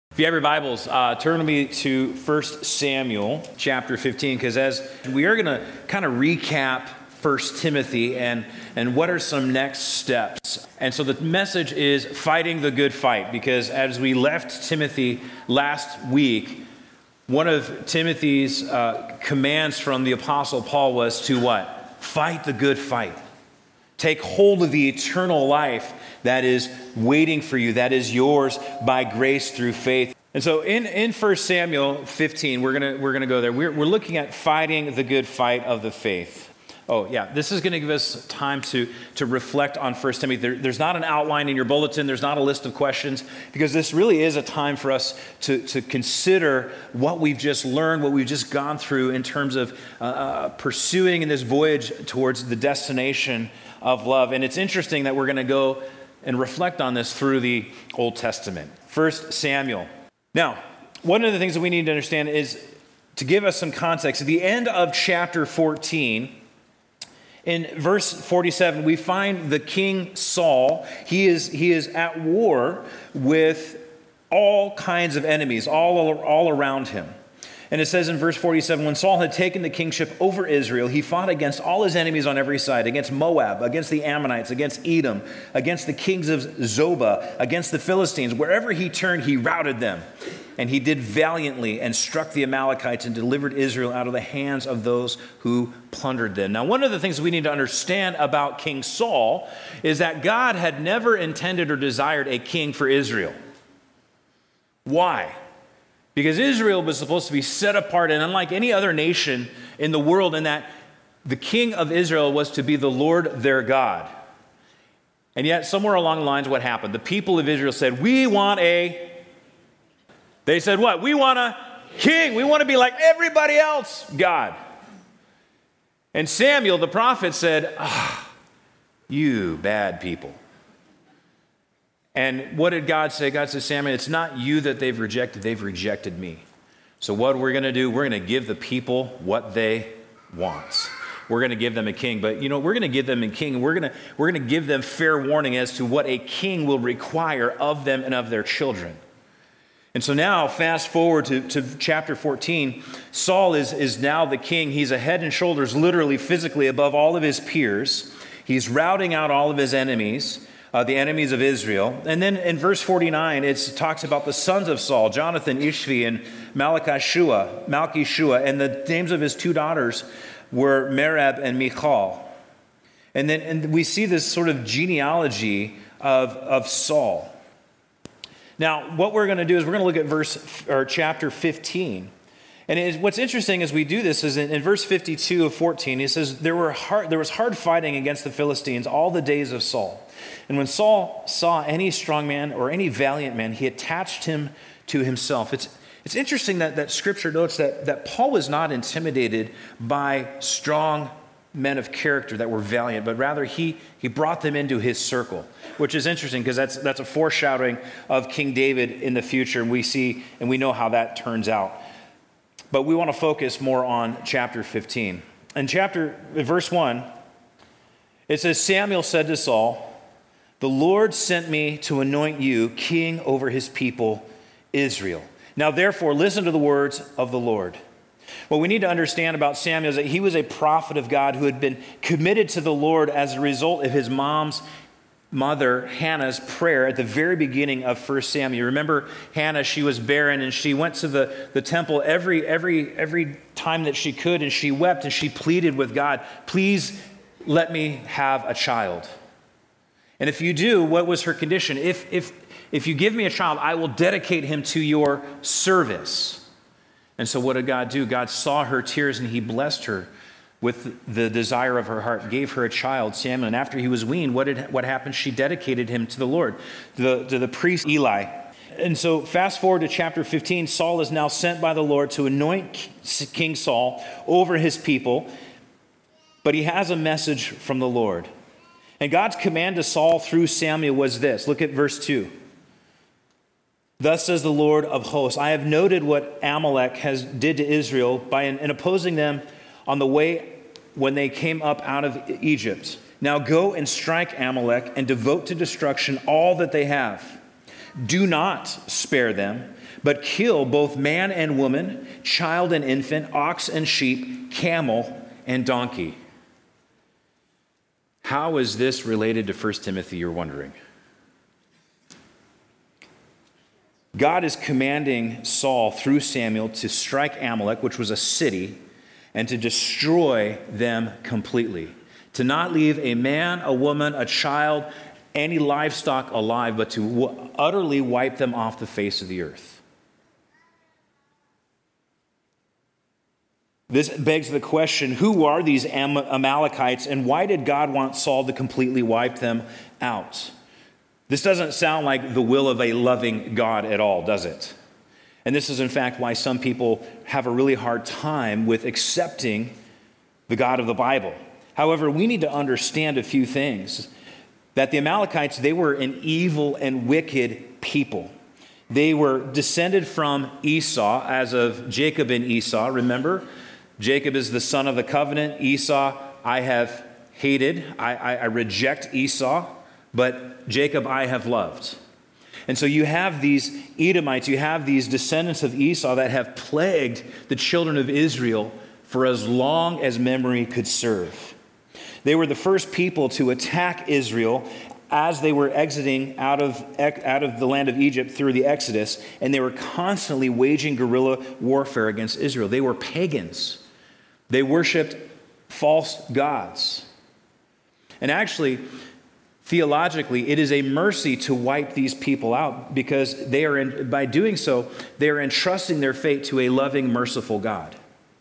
If you have your Bibles, turn with me to 1 Samuel chapter 15, because as we are going to kind of recap 1 Timothy and what are some next steps. And so the message is fighting the good fight, because as we left Timothy last week, one of Timothy's commands from the Apostle Paul was to what? Fight the good fight. Take hold of the eternal life that is waiting for you, that is yours by grace through faith. And so in 1 Samuel 15, we're gonna go there. We're looking at fighting the good fight of the faith. Oh yeah, this is going to give us time to reflect on 1 Timothy. There's not an outline in your bulletin. There's not a list of questions, because this really is a time for us to consider what we've just learned, what we've just gone through in terms of pursuing in this voyage towards the destination of love. And it's interesting that we're going to go and reflect on this through the Old Testament. 1 Samuel. Now, one of the things that we need to understand is, to give us some context, at the end of chapter 14, in verse 47, we find the king Saul. He is at war with all kinds of enemies all around him. And it says in verse 47, when Saul had taken the kingship over Israel, he fought against all his enemies on every side, against Moab, against the Ammonites, against Edom, against the kings of Zobah, against the Philistines. Wherever he turned, he routed them. And he did valiantly and struck the Amalekites and delivered Israel out of the hands of those who plundered them. Now, one of the things we need to understand about King Saul is that God had never intended or desired a king for Israel. Why? Because Israel was supposed to be set apart and unlike any other nation in the world, in that the king of Israel was to be the Lord their God. And yet, somewhere along the lines, what happened? The people of Israel said, they said what? We want a king. We want to be like everybody else, God. And Samuel, the prophet, said, you bad people. And what did God say? God said, Samuel, it's not you that they've rejected me. So what we're going to do, we're going to give the people what they want. We're going to give them a king. But we're going to give them a king, and we're going to give them fair warning as to what a king will require of them and of their children. And so now, fast forward to chapter 14, Saul is now the king. He's a head and shoulders, literally, physically, above all of his peers. He's routing out all of his enemies, the enemies of Israel. And then in verse 49, it talks about the sons of Saul, Jonathan, Ishvi, and Malchishua, and the names of his two daughters were Merab and Michal. And we see this sort of genealogy of Saul. Now, what we're going to do is we're going to look at chapter 15. And what's interesting as we do this is in verse 52 of 14, it says, there was hard fighting against the Philistines all the days of Saul. And when Saul saw any strong man or any valiant man, he attached him to himself. It's interesting that Scripture notes that Paul was not intimidated by strong men of character that were valiant, but rather he brought them into his circle, which is interesting because that's a foreshadowing of King David in the future, and we know how that turns out. But we want to focus more on chapter 15. In verse 1, it says, Samuel said to Saul, the Lord sent me to anoint you king over his people Israel. Now therefore listen to the words of the Lord. What we need to understand about Samuel is that he was a prophet of God who had been committed to the Lord as a result of his mother Hannah's prayer at the very beginning of 1 Samuel. Remember Hannah, she was barren, and she went to the temple every time that she could, and she wept and she pleaded with God, please let me have a child. And if you do, what was her condition? If you give me a child, I will dedicate him to your service. And so what did God do? God saw her tears and he blessed her with the desire of her heart, gave her a child, Samuel. And after he was weaned, what happened? She dedicated him to the Lord, to the priest Eli. And so fast forward to chapter 15, Saul is now sent by the Lord to anoint King Saul over his people, but he has a message from the Lord. And God's command to Saul through Samuel was this. Look at verse 2. Thus says the Lord of hosts, I have noted what Amalek did to Israel in opposing them on the way when they came up out of Egypt. Now go and strike Amalek and devote to destruction all that they have. Do not spare them, but kill both man and woman, child and infant, ox and sheep, camel and donkey. How is this related to 1 Timothy, you're wondering? God is commanding Saul through Samuel to strike Amalek, which was a city, and to destroy them completely. To not leave a man, a woman, a child, any livestock alive, but to utterly wipe them off the face of the earth. This begs the question, who are these Amalekites, and why did God want Saul to completely wipe them out? This doesn't sound like the will of a loving God at all, does it? And this is, in fact, why some people have a really hard time with accepting the God of the Bible. However, we need to understand a few things. That the Amalekites, they were an evil and wicked people. They were descended from Esau, as of Jacob and Esau. Remember, Jacob is the son of the covenant. Esau, I have hated. I reject Esau, but Jacob I have loved. And so you have these Edomites, you have these descendants of Esau that have plagued the children of Israel for as long as memory could serve. They were the first people to attack Israel as they were exiting out of the land of Egypt through the Exodus, and they were constantly waging guerrilla warfare against Israel. They were pagans. They worshiped false gods. And actually, theologically, it is a mercy to wipe these people out because by doing so, they are entrusting their fate to a loving, merciful God.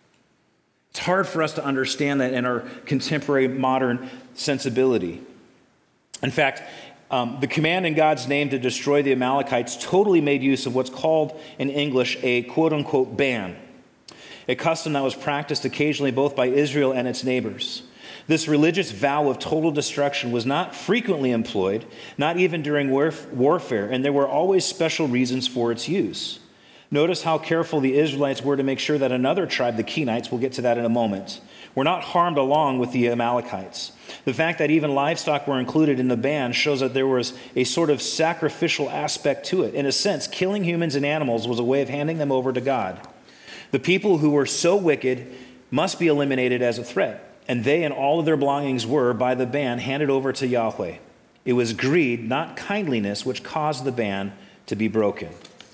It's hard for us to understand that in our contemporary modern sensibility. In fact, the command in God's name to destroy the Amalekites totally made use of what's called in English a quote-unquote ban, a custom that was practiced occasionally both by Israel and its neighbors. This religious vow of total destruction was not frequently employed, not even during warfare, and there were always special reasons for its use. Notice how careful the Israelites were to make sure that another tribe, the Kenites, we'll get to that in a moment, were not harmed along with the Amalekites. The fact that even livestock were included in the ban shows that there was a sort of sacrificial aspect to it. In a sense, killing humans and animals was a way of handing them over to God. The people who were so wicked must be eliminated as a threat, and they and all of their belongings were, by the ban, handed over to Yahweh. It was greed, not kindliness, which caused the ban to be broken.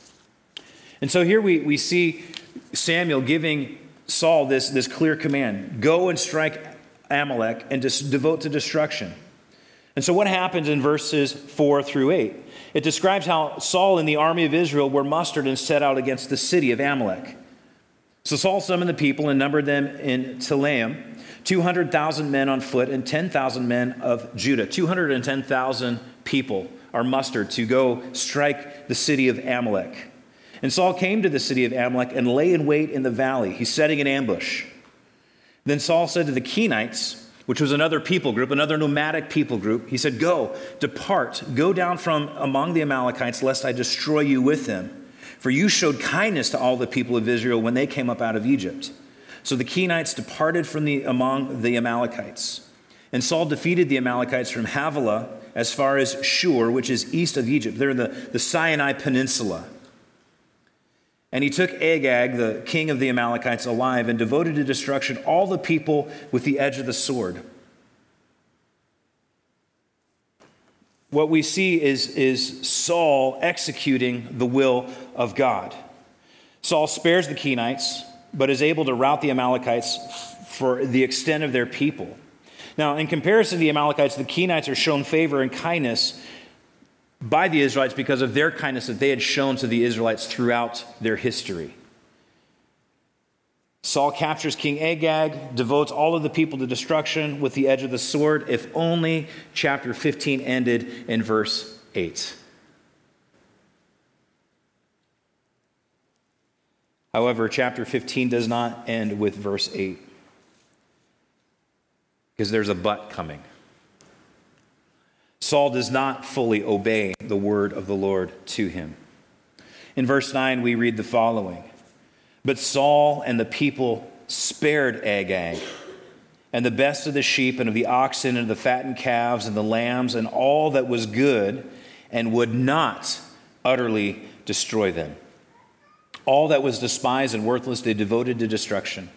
And so here we see Samuel giving Saul this clear command: go and strike Amalek and devote to destruction. And so what happens in verses 4 through 8? It describes how Saul and the army of Israel were mustered and set out against the city of Amalek. So Saul summoned the people and numbered them in Telaim, 200,000 men on foot and 10,000 men of Judah. 210,000 people are mustered to go strike the city of Amalek. And Saul came to the city of Amalek and lay in wait in the valley. He's setting an ambush. Then Saul said to the Kenites, which was another people group, another nomadic people group, he said, go, depart, go down from among the Amalekites, lest I destroy you with them. For you showed kindness to all the people of Israel when they came up out of Egypt. So the Kenites departed from among the Amalekites. And Saul defeated the Amalekites from Havilah as far as Shur, which is east of Egypt. They're in the Sinai Peninsula. And he took Agag, the king of the Amalekites, alive and devoted to destruction all the people with the edge of the sword. What we see is Saul executing the will of God. Saul spares the Kenites, but is able to rout the Amalekites for the extent of their people. Now, in comparison to the Amalekites, the Kenites are shown favor and kindness by the Israelites because of their kindness that they had shown to the Israelites throughout their history. Saul captures King Agag, devotes all of the people to destruction with the edge of the sword. If only chapter 15 ended in verse 8. However, chapter 15 does not end with verse 8 because there's a but coming. Saul does not fully obey the word of the Lord to him. In verse 9, we read the following: But Saul and the people spared Agag, and the best of the sheep and of the oxen and the fattened calves and the lambs and all that was good, and would not utterly destroy them. All that was despised and worthless, they devoted to destruction.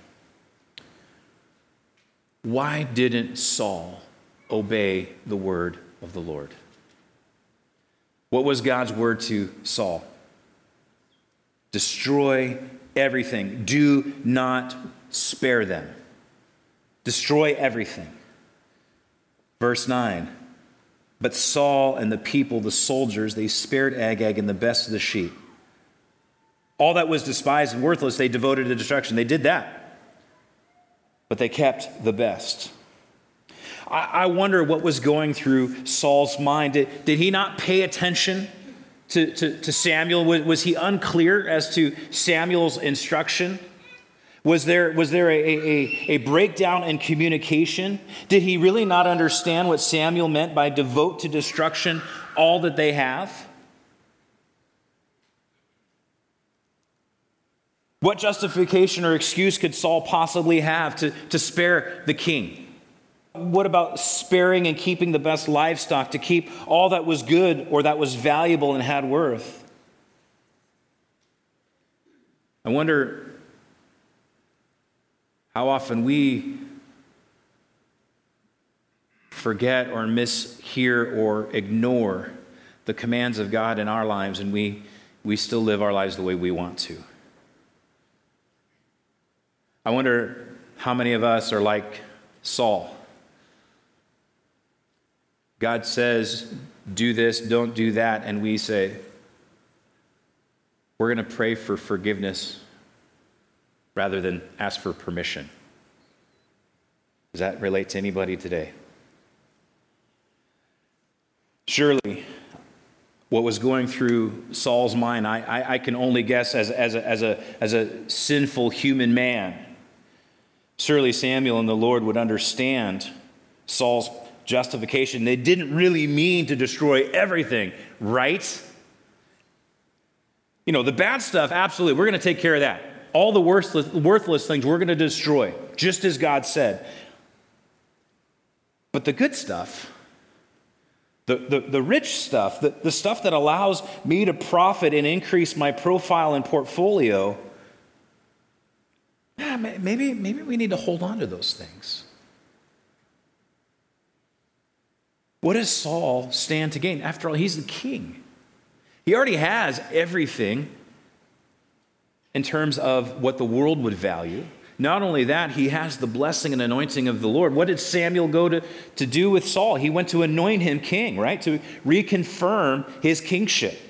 Why didn't Saul obey the word of the Lord? What was God's word to Saul? Destroy everything. Do not spare them. Destroy everything. Verse 9. But Saul and the people, the soldiers, they spared Agag and the best of the sheep. All that was despised and worthless, they devoted to destruction. They did that. But they kept the best. I wonder what was going through Saul's mind. Did he not pay attention to Samuel? Was he unclear as to Samuel's instruction? Was there a breakdown in communication? Did he really not understand what Samuel meant by devote to destruction all that they have? What justification or excuse could Saul possibly have to spare the king? What about sparing and keeping the best livestock, to keep all that was good or that was valuable and had worth? I wonder how often we forget or mishear or ignore the commands of God in our lives, and we still live our lives the way we want to. I wonder how many of us are like Saul. God says, do this, don't do that, and we say, we're going to pray for forgiveness rather than ask for permission. Does that relate to anybody today? Surely, what was going through Saul's mind, I can only guess as a sinful human man. Surely Samuel and the Lord would understand Saul's justification. They didn't really mean to destroy everything, right? You know, the bad stuff, absolutely, we're going to take care of that. All the worthless things we're going to destroy, just as God said. But the good stuff, the rich stuff, the stuff that allows me to profit and increase my profile and portfolio, maybe we need to hold on to those things. What does Saul stand to gain? After all, he's the king. He already has everything in terms of what the world would value. Not only that, he has the blessing and anointing of the Lord. What did Samuel go to do with Saul? He went to anoint him king, right? To reconfirm his kingship.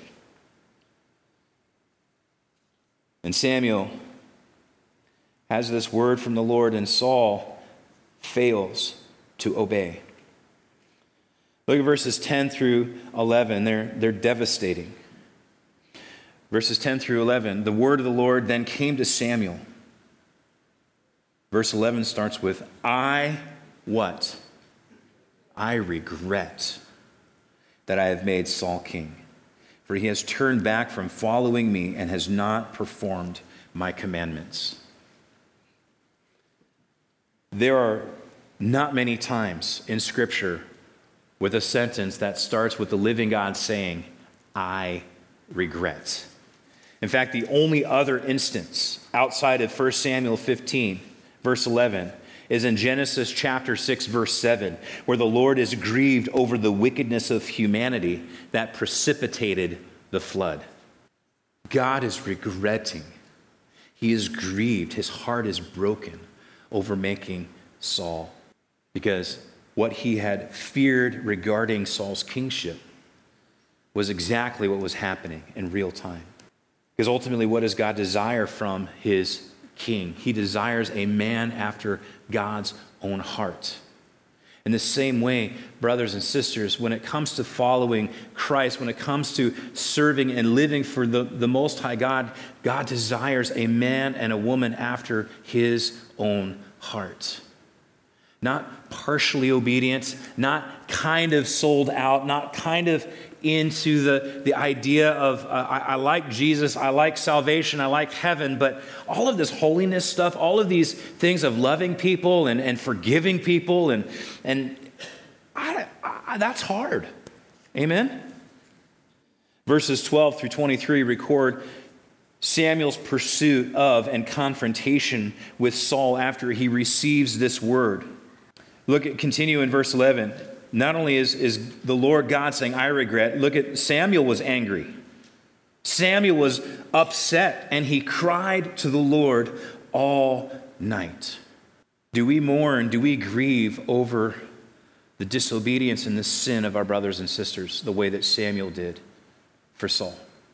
And Samuel has this word from the Lord, and Saul fails to obey. Look at verses 10 through 11. They're devastating. Verses 10 through 11. The word of the Lord then came to Samuel. Verse 11 starts with, what? I regret that I have made Saul king, for he has turned back from following me and has not performed my commandments. There are not many times in Scripture with a sentence that starts with the living God saying, I regret. In fact, the only other instance outside of 1 Samuel 15, verse 11, is in Genesis chapter 6, verse 7, where the Lord is grieved over the wickedness of humanity that precipitated the flood. God is regretting. He is grieved. His heart is broken over making Saul, because what he had feared regarding Saul's kingship was exactly what was happening in real time. Because ultimately, what does God desire from his king? He desires a man after God's own heart. In the same way, brothers and sisters, when it comes to following Christ, when it comes to serving and living for the Most High God, God desires a man and a woman after his own heart. Not partially obedient, not kind of sold out, not kind of into the idea of, I like Jesus, I like salvation, I like heaven, but all of this holiness stuff, all of these things of loving people and forgiving people, and that's hard. Amen? Verses 12 through 23 record Samuel's pursuit of and confrontation with Saul after he receives this word. Continue in verse 11. Not only is the Lord God saying, I regret, look at Samuel was angry. Samuel was upset, and he cried to the Lord all night. Do we mourn, do we grieve over the disobedience and the sin of our brothers and sisters the way that Samuel did for Saul?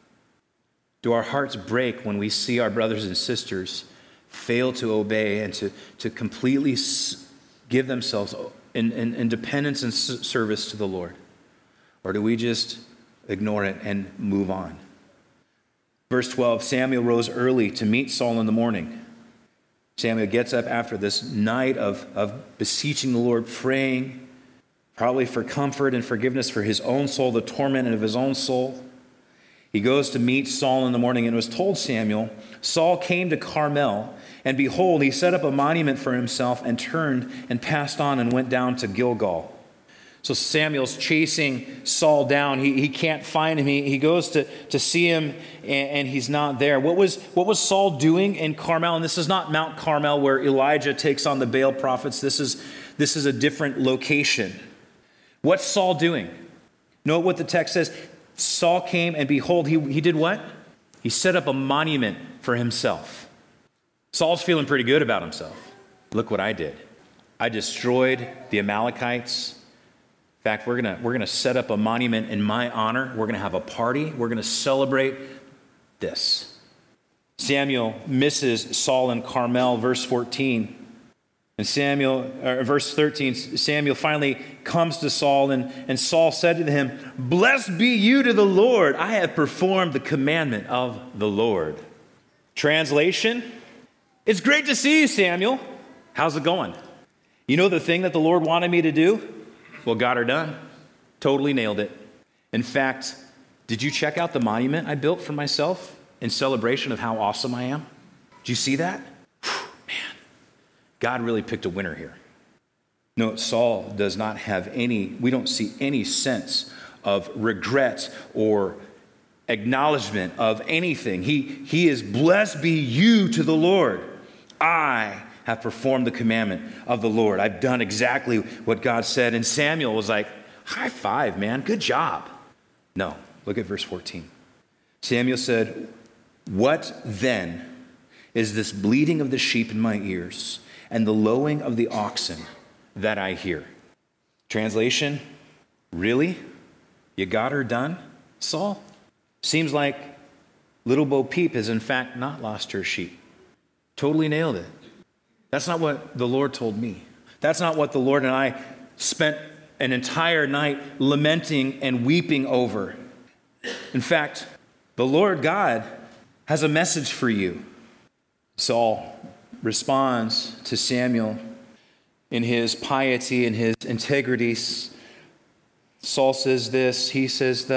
Do our hearts break when we see our brothers and sisters fail to obey and to completely give themselves in dependence and service to the Lord? Or do we just ignore it and move on? Verse 12, Samuel rose early to meet Saul in the morning. Samuel gets up after this night of beseeching the Lord, praying, probably for comfort and forgiveness for his own soul, the torment of his own soul. He goes to meet Saul in the morning, and it was told Samuel, Saul came to Carmel, and behold, he set up a monument for himself and turned and passed on and went down to Gilgal. So Samuel's chasing Saul down. He can't find him. He goes to see him, and he's not there. What was Saul doing in Carmel? And this is not Mount Carmel where Elijah takes on the Baal prophets. This is a different location. What's Saul doing? Note what the text says. Saul came, and behold, he did what? He set up a monument for himself. Saul's feeling pretty good about himself. Look what I did. I destroyed the Amalekites. In fact, we're gonna set up a monument in my honor. We're gonna have a party. We're gonna celebrate this. Samuel misses Saul in Carmel, verse 14. And verse 13, Samuel finally comes to Saul, and Saul said to him, Blessed be you to the Lord. I have performed the commandment of the Lord. Translation, it's great to see you, Samuel. How's it going? You know the thing that the Lord wanted me to do? Well, got her done. Totally nailed it. In fact, did you check out the monument I built for myself in celebration of how awesome I am? Did you see that? Man, God really picked a winner here. No, Saul does not have we don't see any sense of regret or acknowledgement of anything. He is, blessed be you to the Lord. I have performed the commandment of the Lord. I've done exactly what God said. And Samuel was like, high five, man. Good job. No, look at verse 14. Samuel said, What then is this bleating of the sheep in my ears and the lowing of the oxen that I hear? Translation, really? You got her done, Saul? Seems like little Bo Peep has in fact not lost her sheep. Totally nailed it. That's not what the Lord told me. That's not what the Lord and I spent an entire night lamenting and weeping over. In fact, the Lord God has a message for you. Saul responds to Samuel in his piety and his integrity. Saul says this, he says,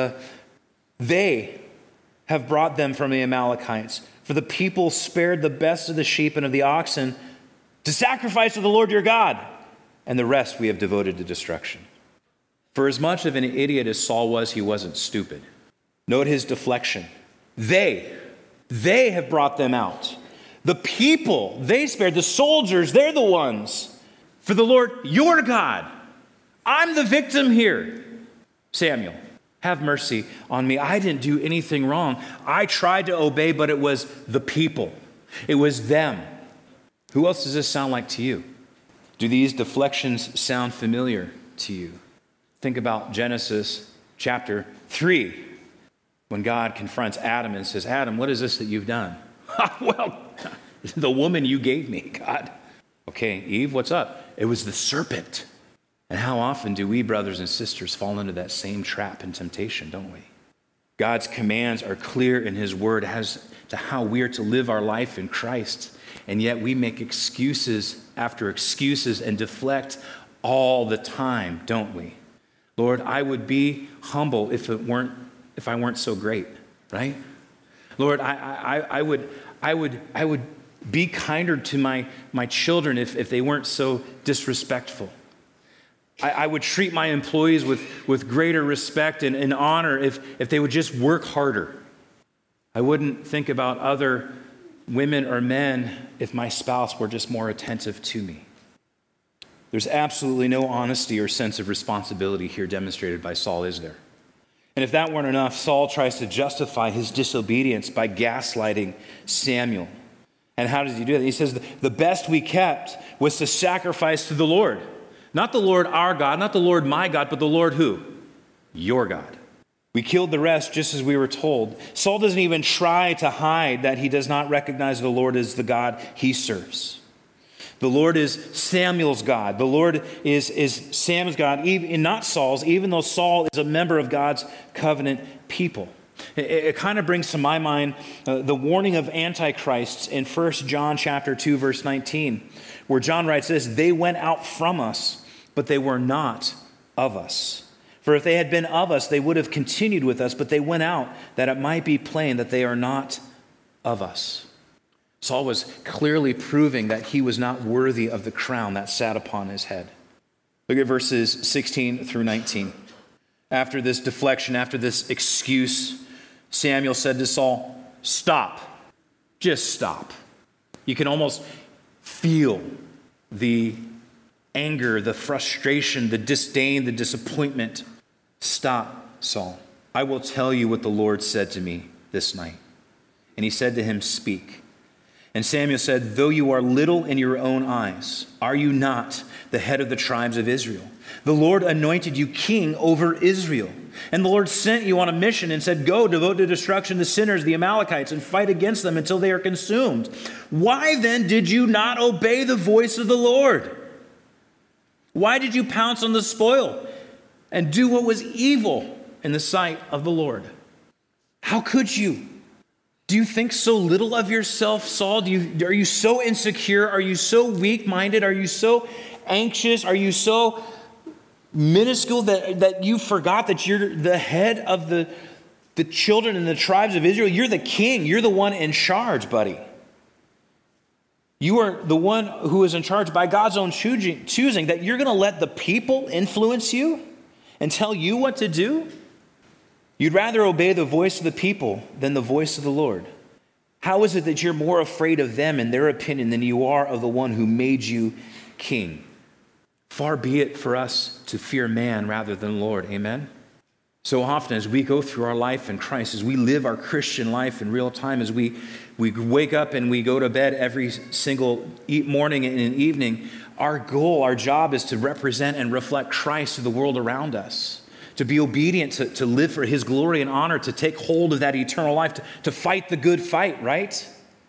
they have brought them from the Amalekites, for the people spared the best of the sheep and of the oxen to sacrifice to the Lord your God, and the rest we have devoted to destruction. For as much of an idiot as Saul was, he wasn't stupid. Note his deflection. They have brought them out. The people, they spared. The soldiers, they're the ones. For the Lord your God. I'm the victim here. Samuel, have mercy on me. I didn't do anything wrong. I tried to obey, but it was the people. It was them. Who else does this sound like to you? Do these deflections sound familiar to you? Think about Genesis chapter 3, when God confronts Adam and says, Adam, what is this that you've done? Well, the woman you gave me, God. Okay, Eve, what's up? It was the serpent. And how often do we, brothers and sisters, fall into that same trap and temptation, don't we? God's commands are clear in his word as to how we are to live our life in Christ. And yet we make excuses after excuses and deflect all the time, don't we? Lord, I would be humble if I weren't so great, right? Lord, I would be kinder to my children if they weren't so disrespectful. I would treat my employees with greater respect and honor if they would just work harder. I wouldn't think about other women or men if my spouse were just more attentive to me. There's absolutely no honesty or sense of responsibility here demonstrated by Saul, is there? And if that weren't enough, Saul tries to justify his disobedience by gaslighting Samuel. And how does he do that? He says, the best we kept was to sacrifice to the Lord. Not the Lord our God, not the Lord my God, but the Lord who? Your God. We killed the rest just as we were told. Saul doesn't even try to hide that he does not recognize the Lord as the God he serves. The Lord is Samuel's God. The Lord is Sam's God, and not Saul's, even though Saul is a member of God's covenant people. It kind of brings to my mind the warning of antichrists in 1 John chapter 2, verse 19, where John writes this, "They went out from us, but they were not of us. For if they had been of us, they would have continued with us, but they went out that it might be plain that they are not of us." Saul was clearly proving that he was not worthy of the crown that sat upon his head. Look at verses 16 through 19. After this deflection, after this excuse, Samuel said to Saul, "Stop. Just stop." You can almost feel the anger, the frustration, the disdain, the disappointment. "Stop, Saul. I will tell you what the Lord said to me this night." And he said to him, "Speak." And Samuel said, "Though you are little in your own eyes, are you not the head of the tribes of Israel? The Lord anointed you king over Israel. And the Lord sent you on a mission and said, 'Go, devote to destruction the sinners, the Amalekites, and fight against them until they are consumed.' Why then did you not obey the voice of the Lord? Why did you pounce on the spoil and do what was evil in the sight of the Lord? How could you? Do you think so little of yourself, Saul? Are you so insecure? Are you so weak-minded? Are you so anxious? Are you so minuscule that you forgot that you're the head of the children and the tribes of Israel? You're the king. You're the one in charge, buddy. You are the one who is in charge by God's own choosing, that you're going to let the people influence you and tell you what to do? You'd rather obey the voice of the people than the voice of the Lord. How is it that you're more afraid of them and their opinion than you are of the one who made you king? Far be it for us to fear man rather than Lord. Amen? So often as we go through our life in Christ, as we live our Christian life in real time, as we wake up and we go to bed every single morning and evening, our goal, our job is to represent and reflect Christ to the world around us. To be obedient, to live for his glory and honor, to take hold of that eternal life, to fight the good fight, right?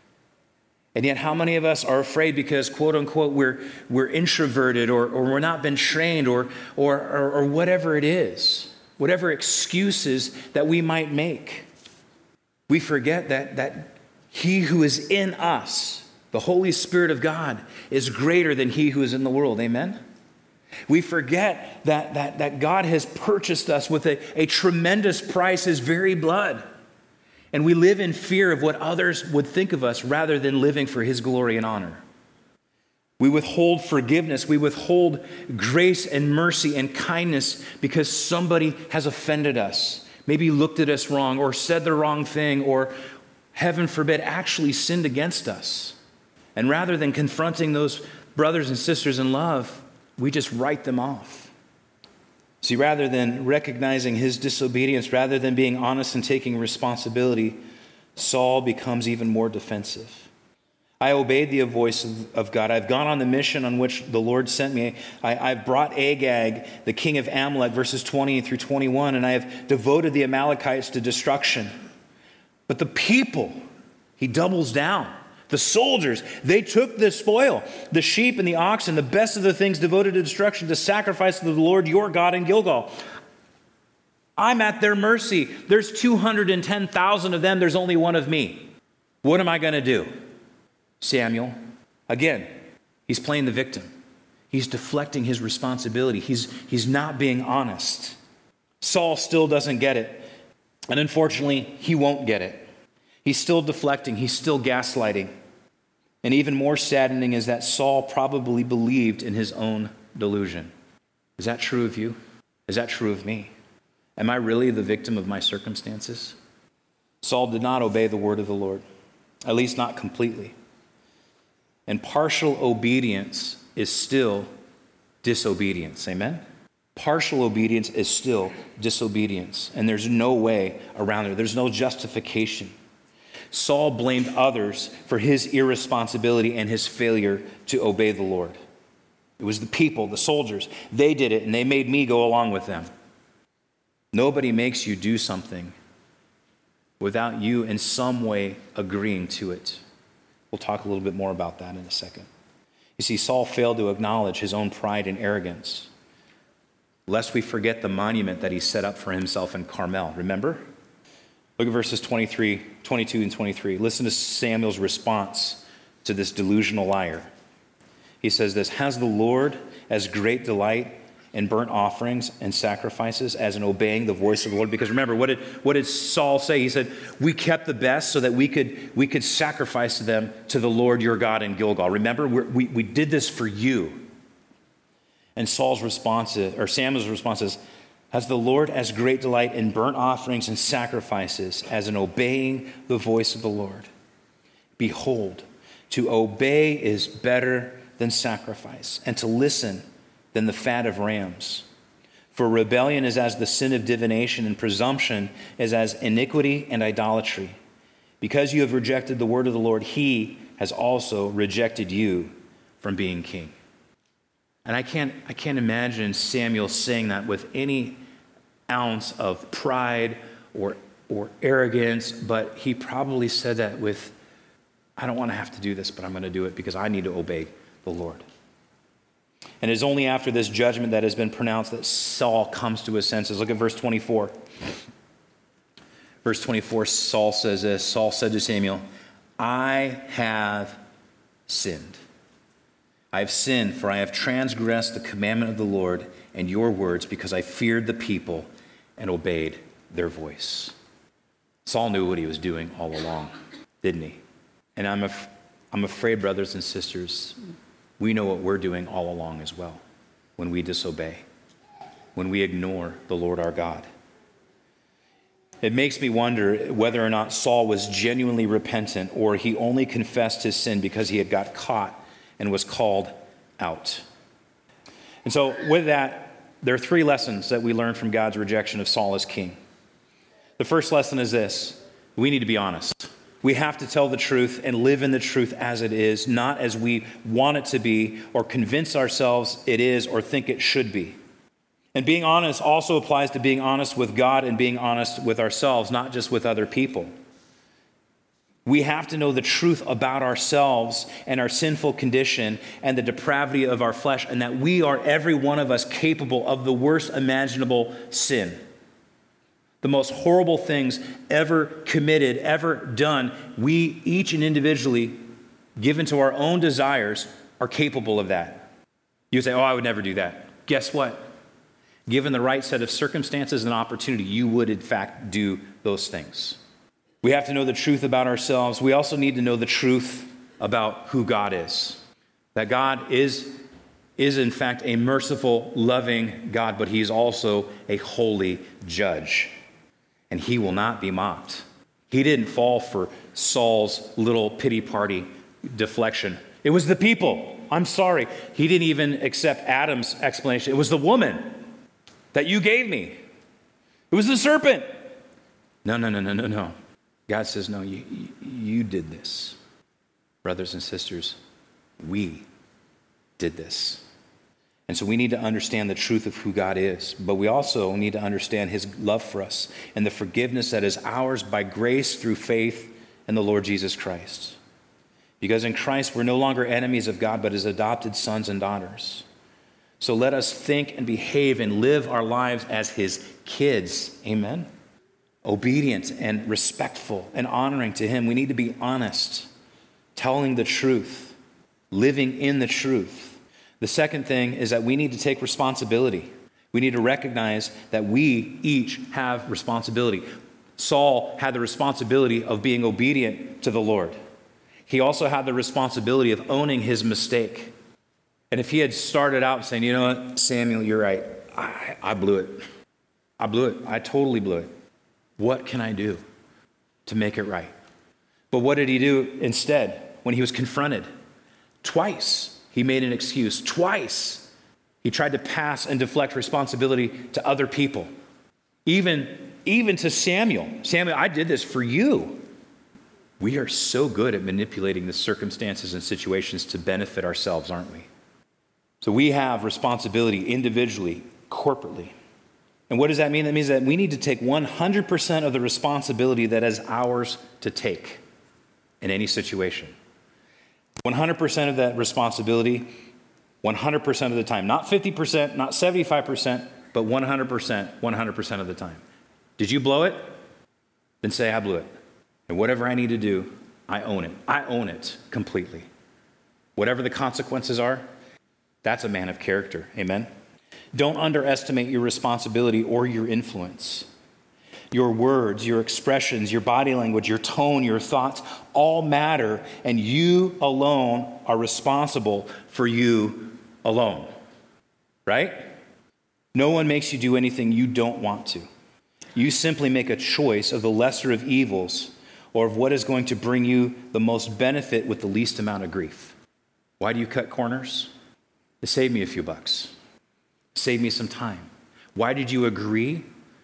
And yet how many of us are afraid because, quote unquote, we're introverted or we're not been trained or whatever it is, whatever excuses that we might make. We forget that he who is in us, the Holy Spirit of God, is greater than he who is in the world. Amen? We forget that God has purchased us with a tremendous price, his very blood. And we live in fear of what others would think of us rather than living for his glory and honor. We withhold forgiveness. We withhold grace and mercy and kindness because somebody has offended us, maybe looked at us wrong or said the wrong thing or, heaven forbid, actually sinned against us. And rather than confronting those brothers and sisters in love, we just write them off. See, rather than recognizing his disobedience, rather than being honest and taking responsibility, Saul becomes even more defensive. I obeyed the voice of God. I've gone on the mission on which the Lord sent me. I've brought Agag, the king of Amalek, verses 20 through 21, and I have devoted the Amalekites to destruction. But the people, he doubles down. The soldiers, they took the spoil, the sheep and the oxen, the best of the things devoted to destruction, to sacrifice to the Lord your God in Gilgal. I'm at their mercy. There's 210,000 of them. There's only one of me. What am I going to do? Samuel, again, he's playing the victim. He's deflecting his responsibility. He's not being honest. Saul still doesn't get it. And unfortunately, he won't get it. He's still deflecting. He's still gaslighting. And even more saddening is that Saul probably believed in his own delusion. Is that true of you? Is that true of me? Am I really the victim of my circumstances? Saul did not obey the word of the Lord, at least not completely. And partial obedience is still disobedience. Amen? Partial obedience is still disobedience, and there's no way around it. There's no justification. Saul blamed others for his irresponsibility and his failure to obey the Lord. It was the people, the soldiers. They did it, and they made me go along with them. Nobody makes you do something without you in some way agreeing to it. We'll talk a little bit more about that in a second. You see, Saul failed to acknowledge his own pride and arrogance, lest we forget the monument that he set up for himself in Carmel. Remember? Look at verses 22 and 23. Listen to Samuel's response to this delusional liar. He says this, "Has the Lord as great delight in burnt offerings and sacrifices as in obeying the voice of the Lord?" Because remember, what did Saul say? He said, "We kept the best so that we could sacrifice them to the Lord your God in Gilgal." Remember, we did this for you. And Samuel's response is, "Has the Lord as great delight in burnt offerings and sacrifices as in obeying the voice of the Lord? Behold, to obey is better than sacrifice, and to listen than the fat of rams. For rebellion is as the sin of divination, and presumption is as iniquity and idolatry. Because you have rejected the word of the Lord, he has also rejected you from being king." And I can't imagine Samuel saying that with any ounce of pride or arrogance, but he probably said that with, "I don't want to have to do this, but I'm going to do it because I need to obey the Lord." And it is only after this judgment that has been pronounced that Saul comes to his senses. Look at verse 24. Verse 24, Saul says this, Saul said to Samuel, "I have sinned. I have sinned, for I have transgressed the commandment of the Lord and your words because I feared the people and obeyed their voice." Saul knew what he was doing all along, didn't he? And I'm afraid, brothers and sisters, we know what we're doing all along as well when we disobey, when we ignore the Lord our God. It makes me wonder whether or not Saul was genuinely repentant or he only confessed his sin because he had got caught and was called out. And so with that, there are three lessons that we learn from God's rejection of Saul as king. The first lesson is this: we need to be honest. We have to tell the truth and live in the truth as it is, not as we want it to be or convince ourselves it is or think it should be. And being honest also applies to being honest with God and being honest with ourselves, not just with other people. We have to know the truth about ourselves and our sinful condition and the depravity of our flesh, and that we are, every one of us, capable of the worst imaginable sin. The most horrible things ever committed, ever done, we each and individually, given to our own desires, are capable of that. You say, "Oh, I would never do that." Guess what? Given the right set of circumstances and opportunity, you would in fact do those things. We have to know the truth about ourselves. We also need to know the truth about who God is. That God is in fact a merciful, loving God, but he's also a holy judge. And he will not be mocked. He didn't fall for Saul's little pity party deflection. It was the people. I'm sorry. He didn't even accept Adam's explanation. It was the woman that you gave me. It was the serpent. No. God says, "No, you did this." Brothers and sisters, we did this. And so we need to understand the truth of who God is, but we also need to understand his love for us and the forgiveness that is ours by grace through faith in the Lord Jesus Christ. Because in Christ, we're no longer enemies of God, but his adopted sons and daughters. So let us think and behave and live our lives as his kids. Amen? Obedient and respectful and honoring to him. We need to be honest, telling the truth, living in the truth. The second thing is that we need to take responsibility. We need to recognize that we each have responsibility. Saul had the responsibility of being obedient to the Lord. He also had the responsibility of owning his mistake. And if he had started out saying, you know what, Samuel, you're right. I blew it. I blew it. I totally blew it. What can I do to make it right? But what did he do instead when he was confronted? Twice he made an excuse. Twice he tried to pass and deflect responsibility to other people. Even to Samuel. Samuel, I did this for you. We are so good at manipulating the circumstances and situations to benefit ourselves, aren't we? So we have responsibility individually, corporately. And what does that mean? That means that we need to take 100% of the responsibility that is ours to take in any situation. 100% of that responsibility, 100% of the time. Not 50%, not 75%, but 100% of the time. Did you blow it? Then say, I blew it. And whatever I need to do, I own it. I own it completely. Whatever the consequences are, that's a man of character. Amen? Don't underestimate your responsibility or your influence. Your words, your expressions, your body language, your tone, your thoughts all matter, and you alone are responsible for you alone. Right? No one makes you do anything you don't want to. You simply make a choice of the lesser of evils or of what is going to bring you the most benefit with the least amount of grief. Why do you cut corners? To save me a few bucks. Save me some time. Why did you agree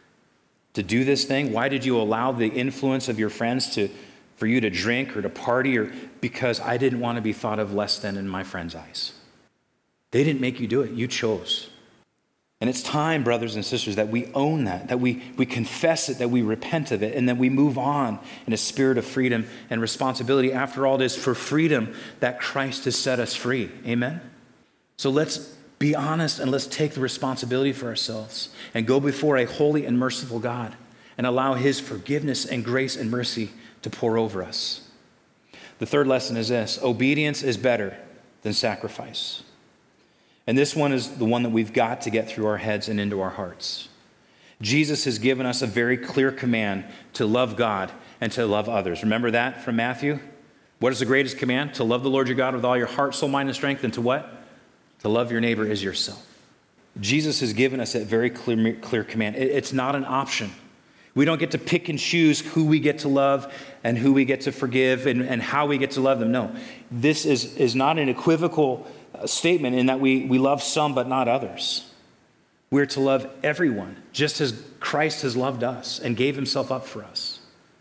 to do this thing? Why did you allow the influence of your friends for you to drink or to party? Or because I didn't want to be thought of less than in my friends' eyes. They didn't make you do it. You chose. And it's time, brothers and sisters, that we own that we confess it, that we repent of it, and that we move on in a spirit of freedom and responsibility. After all, it is for freedom that Christ has set us free. Amen? So let's be honest and let's take the responsibility for ourselves and go before a holy and merciful God and allow his forgiveness and grace and mercy to pour over us. The third lesson is this: obedience is better than sacrifice. And this one is the one that we've got to get through our heads and into our hearts. Jesus has given us a very clear command to love God and to love others. Remember that from Matthew? What is the greatest command? To love the Lord your God with all your heart, soul, mind, and strength, and to what? To love your neighbor as yourself. Jesus has given us that very clear command. It's not an option. We don't get to pick and choose who we get to love and who we get to forgive and how we get to love them. No, this is not an equivocal statement in that we love some but not others. We're to love everyone just as Christ has loved us and gave himself up for us.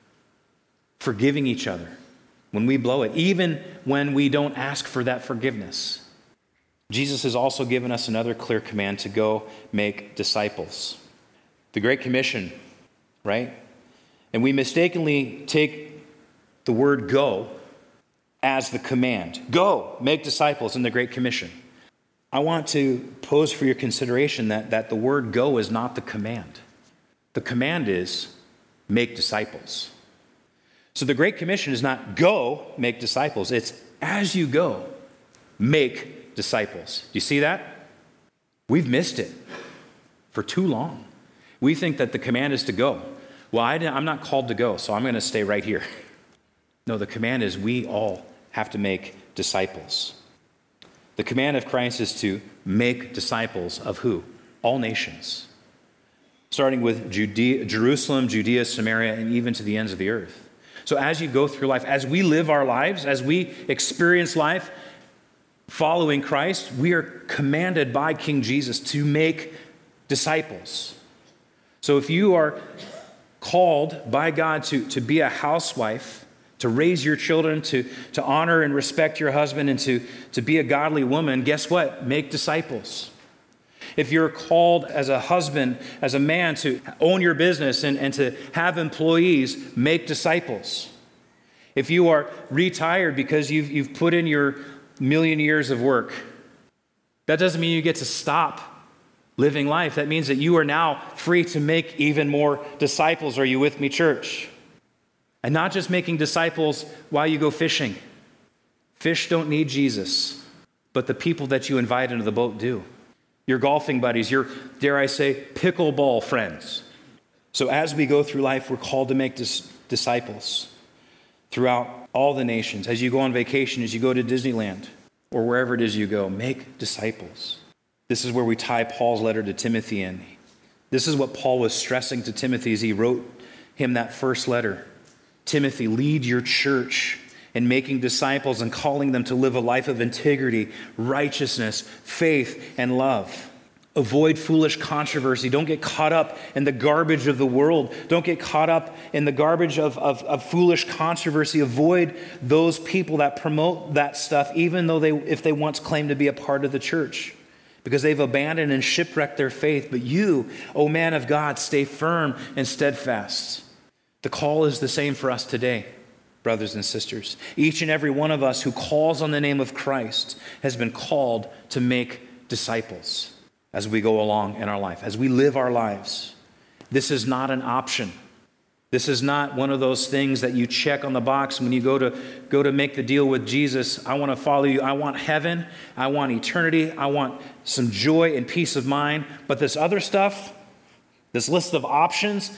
Forgiving each other when we blow it, even when we don't ask for that forgiveness. Jesus has also given us another clear command to go make disciples. The Great Commission, right? And we mistakenly take the word go as the command. Go, make disciples in the Great Commission. I want to pose for your consideration that the word go is not the command. The command is make disciples. So the Great Commission is not go, make disciples. It's as you go, make disciples. Do you see that? We've missed it for too long. We think that the command is to go. Well, I'm not called to go, so I'm going to stay right here. No, the command is we all have to make disciples. The command of Christ is to make disciples of who? All nations. Starting with Jerusalem, Judea, Samaria, and even to the ends of the earth. So as you go through life, as we live our lives, as we experience life following Christ, we are commanded by King Jesus to make disciples. So if you are called by God to be a housewife, to raise your children, to honor and respect your husband, and to be a godly woman, guess what? Make disciples. If you're called as a husband, as a man, to own your business and to have employees, make disciples. If you are retired because you've put in your million years of work, that doesn't mean you get to stop living life. That means that you are now free to make even more disciples. Are you with me, church? And not just making disciples while you go fishing. Fish don't need Jesus, but the people that you invite into the boat do. Your golfing buddies, your, dare I say, pickleball friends. So as we go through life, we're called to make disciples throughout all the nations. As you go on vacation, as you go to Disneyland, or wherever it is you go, make disciples. This is where we tie Paul's letter to Timothy in. This is what Paul was stressing to Timothy as he wrote him that first letter. Timothy, lead your church in making disciples and calling them to live a life of integrity, righteousness, faith, and love. Avoid foolish controversy. Don't get caught up in the garbage of the world. Don't get caught up in the garbage of foolish controversy. Avoid those people that promote that stuff, even though if they once claimed to be a part of the church, because they've abandoned and shipwrecked their faith. But you, O man of God, stay firm and steadfast. The call is the same for us today, brothers and sisters. Each and every one of us who calls on the name of Christ has been called to make disciples as we go along in our life, as we live our lives. This is not an option. This is not one of those things that you check on the box when you go to make the deal with Jesus. I want to follow you. I want heaven. I want eternity. I want some joy and peace of mind. But this other stuff, this list of options,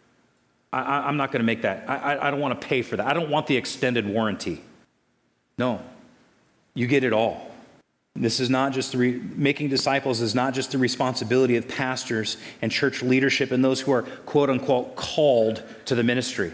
I'm not going to make that. I don't want to pay for that. I don't want the extended warranty. No, you get it all. This is not just making disciples is not just the responsibility of pastors and church leadership and those who are quote unquote called to the ministry.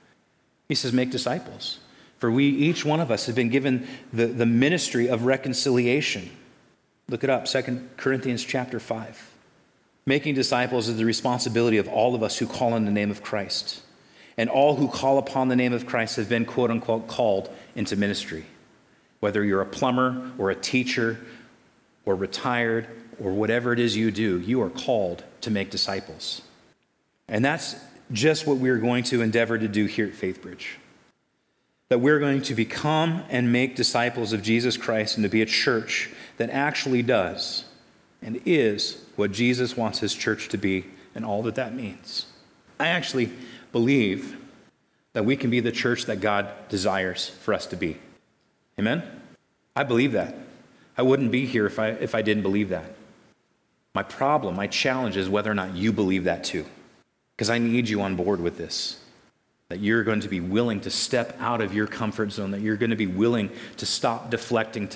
He says, make disciples. For each one of us has been given the ministry of reconciliation. Look it up, 2 Corinthians chapter 5. Making disciples is the responsibility of all of us who call on the name of Christ. And all who call upon the name of Christ have been quote unquote called into ministry. Whether you're a plumber or a teacher or retired or whatever it is you do, you are called to make disciples. And that's just what we're going to endeavor to do here at FaithBridge. That we're going to become and make disciples of Jesus Christ and to be a church that actually does and is what Jesus wants his church to be and all that means. I actually believe that we can be the church that God desires for us to be. Amen? I believe that. I wouldn't be here if I didn't believe that. My problem, my challenge is whether or not you believe that too. Because I need you on board with this. That you're going to be willing to step out of your comfort zone, that you're going to be willing to stop deflecting,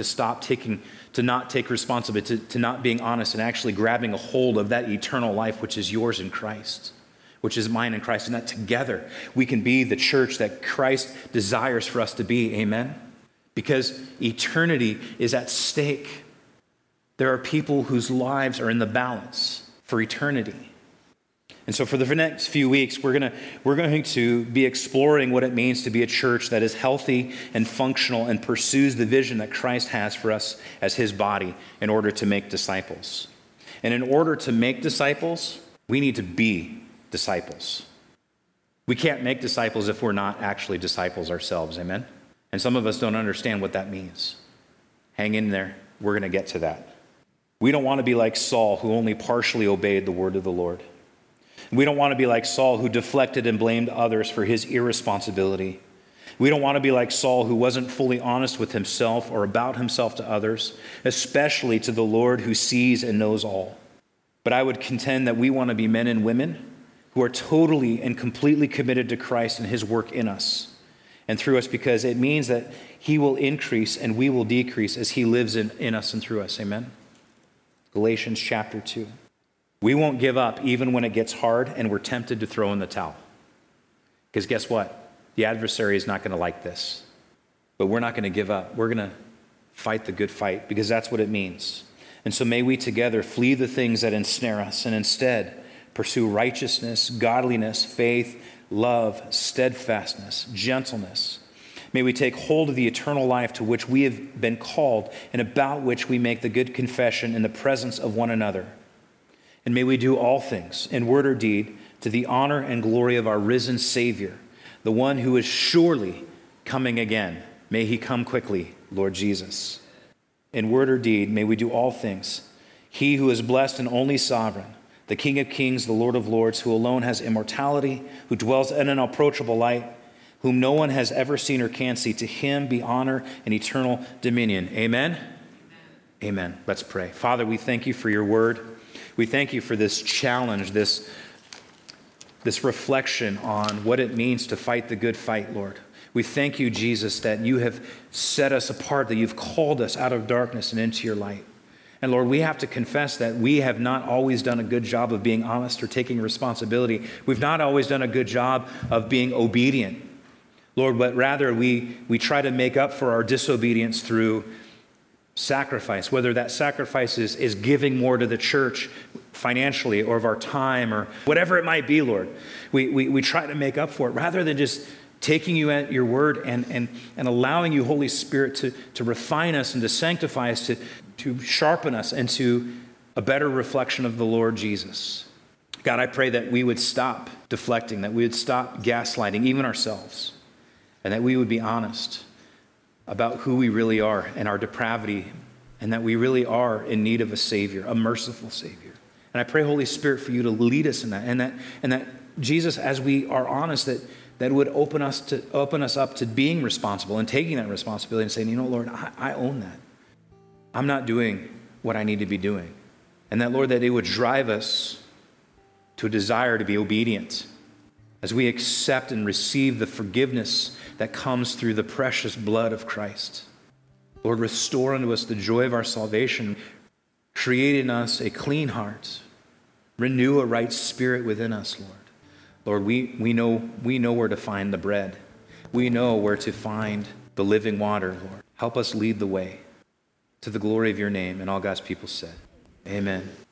to not take responsibility, to not being honest and actually grabbing a hold of that eternal life which is yours in Christ, which is mine in Christ, and that together we can be the church that Christ desires for us to be. Amen? Because eternity is at stake. There are people whose lives are in the balance for eternity. And so for the next few weeks, we're going to be exploring what it means to be a church that is healthy and functional and pursues the vision that Christ has for us as his body in order to make disciples. And in order to make disciples, we need to be disciples. We can't make disciples if we're not actually disciples ourselves. Amen? And some of us don't understand what that means. Hang in there. We're going to get to that. We don't want to be like Saul, who only partially obeyed the word of the Lord. We don't want to be like Saul, who deflected and blamed others for his irresponsibility. We don't want to be like Saul, who wasn't fully honest with himself or about himself to others, especially to the Lord who sees and knows all. But I would contend that we want to be men and women who are totally and completely committed to Christ and his work in us and through us, because it means that he will increase and we will decrease as he lives in us and through us. Amen? Galatians chapter 2. We won't give up even when it gets hard and we're tempted to throw in the towel. Because guess what? The adversary is not going to like this. But we're not going to give up. We're going to fight the good fight, because that's what it means. And so may we together flee the things that ensnare us and instead pursue righteousness, godliness, faith, love, steadfastness, gentleness. May we take hold of the eternal life to which we have been called and about which we make the good confession in the presence of one another. And may we do all things, in word or deed, to the honor and glory of our risen Savior, the one who is surely coming again. May he come quickly, Lord Jesus. In word or deed, may we do all things. He who is blessed and only sovereign, the King of kings, the Lord of lords, who alone has immortality, who dwells in an unapproachable light, whom no one has ever seen or can see, to him be honor and eternal dominion. Amen? Amen. Let's pray. Father, we thank you for your word. We thank you for this challenge, this reflection on what it means to fight the good fight, Lord. We thank you, Jesus, that you have set us apart, that you've called us out of darkness and into your light. And Lord, we have to confess that we have not always done a good job of being honest or taking responsibility. We've not always done a good job of being obedient, Lord, but rather we try to make up for our disobedience through sacrifice, whether that sacrifice is giving more to the church financially or of our time or whatever it might be, Lord. We try to make up for it rather than just taking you at your word and allowing you, Holy Spirit, to refine us and to sanctify us, to sharpen us into a better reflection of the Lord Jesus. God, I pray that we would stop deflecting, that we would stop gaslighting even ourselves, and that we would be honest about who we really are and our depravity, and that we really are in need of a Savior, a merciful Savior. And I pray, Holy Spirit, for you to lead us in that, and that Jesus, as we are honest, that would open us up to being responsible and taking that responsibility and saying, you know, Lord, I own that. I'm not doing what I need to be doing. And that, Lord, that it would drive us to a desire to be obedient as we accept and receive the forgiveness that comes through the precious blood of Christ. Lord, restore unto us the joy of our salvation. Create in us a clean heart. Renew a right spirit within us, Lord. Lord, we know where to find the bread. We know where to find the living water, Lord. Help us lead the way to the glory of your name. And all God's people said, amen.